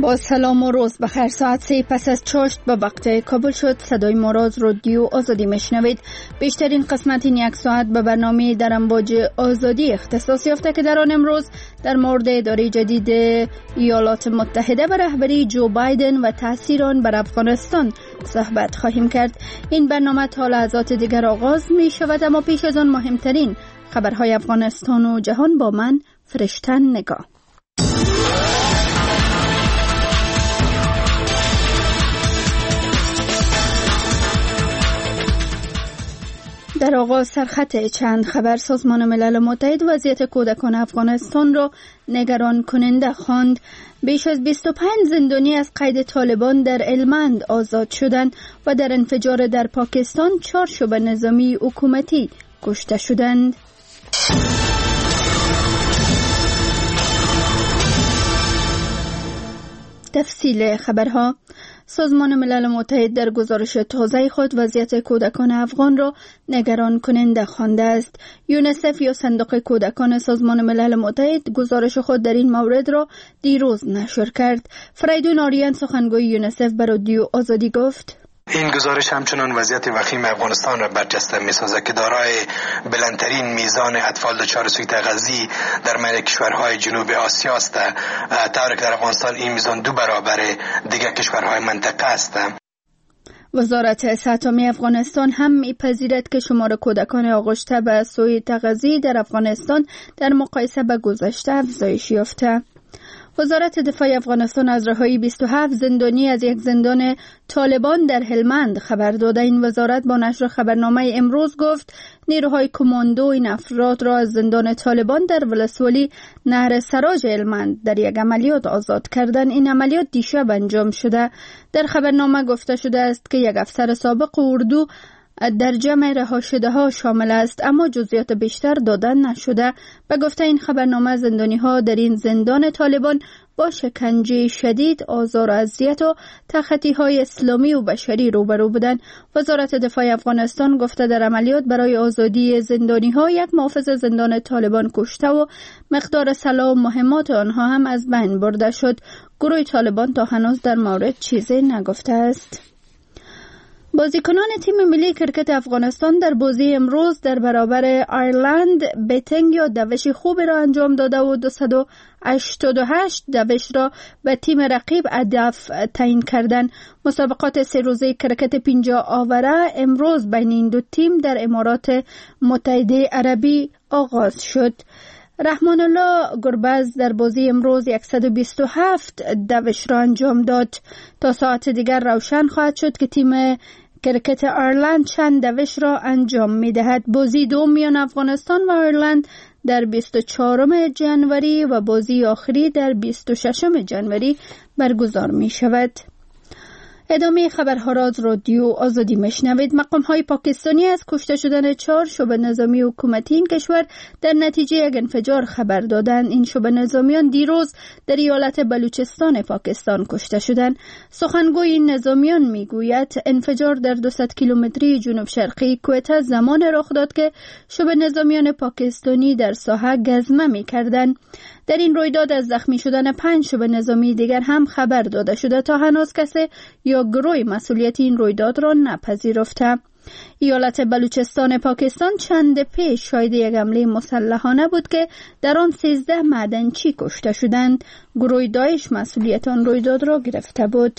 با سلام و روز بخیر. ساعت 3 پس از چاشت به وقت کابل شد. صدای ما را از رادیو آزادی میشنوید. بیشترین قسمت این یک ساعت به برنامه در امواج آزادی اختصاص یافته که در آن امروز در مورد اداره جدید ایالات متحده و رهبری جو بایدن و تاثیر آن بر افغانستان صحبت خواهیم کرد. این برنامه تا لحظات دیگر آغاز می شود، اما پیش از آن مهمترین خبرهای افغانستان و جهان با من فرشتن نگاه. در آغاز سرخط چند خبر. سازمان ملل متحد وضعیت کودکان افغانستان را نگران کننده خواند. بیش از 25 زندانی از قید طالبان در هلمند آزاد شدند و در انفجار در پاکستان 4 شعبه نظامی حکومتی کشته شدند. تفصیل خبرها. سازمان ملل متحد در گزارش تازه خود وضعیت کودکان افغان را نگران کننده خوانده است. یونیسف یا صندوق کودکان سازمان ملل متحد گزارش خود در این مورد را دیروز نشر کرد. فریدون آریان سخنگوی یونیسف به رادیو آزادی گفت: این گزارش همچنان وضعیت وخیم افغانستان را برجسته می‌سازد که دارای بلندترین میزان اطفال دچار سوء تغذیه در میان کشورهای جنوب آسیا است، طوری که در افغانستان این میزان 2 برابر دیگر کشورهای منطقه است. وزارت صحت عامه افغانستان هم می‌پذیرد که شمار کودکان آغشته به سوء تغذیه در افغانستان در مقایسه با گذشته افزایش یافته. وزارت دفاع افغانستان از رهایی 27 زندانی از یک زندان طالبان در هلمند خبر داده. این وزارت با نشر خبرنامه امروز گفت نیروهای کماندو این افراد را از زندان طالبان در ولسوالی نهر سراج هلمند در یک عملیات آزاد کردند. این عملیات دیشب انجام شده. در خبرنامه گفته شده است که یک افسر سابق اردو در جمع رها شده ها شامل است، اما جزئیات بیشتر داده نشده. به گفته این خبرنامه زندانی ها در این زندان طالبان با شکنجه شدید، آزار و اذیت و تخطی های اسلامی و بشری روبرو بودند. وزارت دفاع افغانستان گفته در عملیات برای آزادی زندانی ها یک محافظ زندان طالبان کشته و مقدار سلاح و مهمات آنها هم از بین برده شد. گروه طالبان تا هنوز در مورد چیزی نگفته است. بازیکنان تیم ملی کرکت افغانستان در بازی امروز در برابر ایرلند بیتینگ یا دوش خوب را انجام داده و 288 دوش را به تیم رقیب هدف تعیین کردند. مسابقات 3 روزه کرکت 50 آوره امروز بین این دو تیم در امارات متحده عربی آغاز شد. رحمان الله گربز در بازی امروز 127 دوش را انجام داد. تا ساعت دیگر روشن خواهد شد که تیم کرکت ایرلند چند دوش را انجام می دهد. بازی دوم میان افغانستان و ایرلند در 24 جنوری و بازی آخری در 26 جنوری برگزار می شود. ادامه خبرها را از رادیو آزادی میشنوید. مقام‌های پاکستانی از کشته شدن 4 شعبه نظامی حکومتی این کشور در نتیجه یک انفجار خبر دادند. این شعبه نظامیان دیروز در ایالت بلوچستان پاکستان کشته شدند. سخنگوی این نظامیان میگوید انفجار در 200 کیلومتری جنوب شرقی کوئتا زمان رخ داد که شعبه نظامیان پاکستانی در ساحه گزمه می‌کردند. در این رویداد از زخمی شدن 5 شعبه نظامی دیگر هم خبر داده شده. تا هنوز کسی یا گروه مسئولیت این رویداد را نپذیرفته. ایالت بلوچستان پاکستان چند پیش شاهد یک حمله مسلحانه بود که در آن 13 معدنچی کشته شدند. گروه داعش مسئولیت آن رویداد را گرفته بود.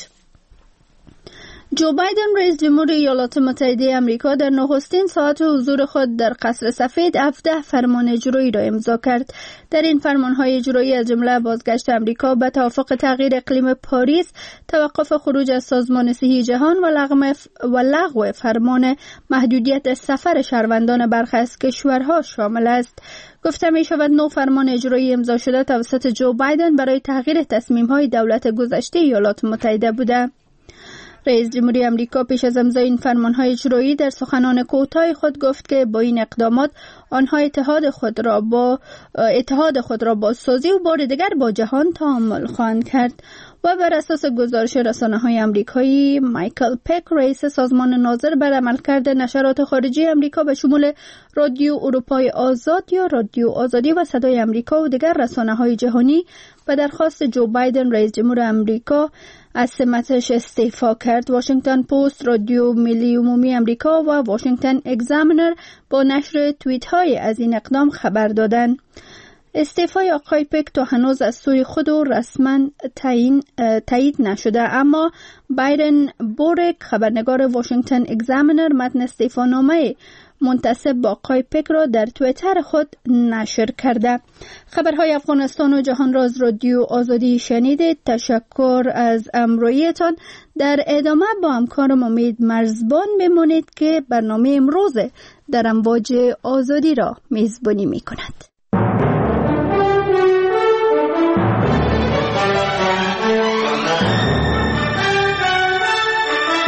جو بایدن رئیس جمهور ایالات متحده آمریکا در نخستین ساعت حضور خود در قصر سفید 17 فرمان اجرایی را امضا کرد. در این فرمانهای اجرایی از جمله بازگشت آمریکا به توافق تغییر اقلیم پاریس، توقف خروج از سازمان صحی جهان و لغو فرمان محدودیت سفر شهروندان برخی از کشورها شامل است. گفته می شود 9 فرمان اجرایی امضا شده توسط جو بایدن برای تغییر تصمیم‌های دولت گذشته ایالات متحده بوده. رئیس جمهوری آمریکا پیش از امضای این فرمان‌های اجرایی در سخنان کوتاه خود گفت که با این اقدامات آنها اتحاد خود را با سازی و بار دیگر با جهان تعامل خواهند کرد. و بر اساس گزارش رسانه‌های آمریکایی، مایکل پک، رئیس سازمان ناظر بر عملکرد نشرات خارجی آمریکا به شمول رادیو اروپای آزاد یا رادیو آزادی و صدای آمریکا و دیگر رسانه‌های جهانی به درخواست جو بایدن رئیس جمهور آمریکا از سمتش استعفا کرد. واشنگتن پست، رادیو ملی عمومی آمریکا و واشنگتن اگزامینر با نشر توییت‌های از این اقدام خبر دادند. استعفای آقای پک تا هنوز از سوی خود و رسما تایید نشده، اما بایرن بورک، خبرنگار واشنگتن اگزامینر، متن استعفانامه منتسب با آقای پک را در توییتر خود نشر کرده. خبرهای افغانستان و جهان را از رادیو آزادی شنیدید. تشکر از همراهیتان. در ادامه با همکارم امید مرزبان بمانید که برنامه امروز در امواج آزادی را میزبانی می کند.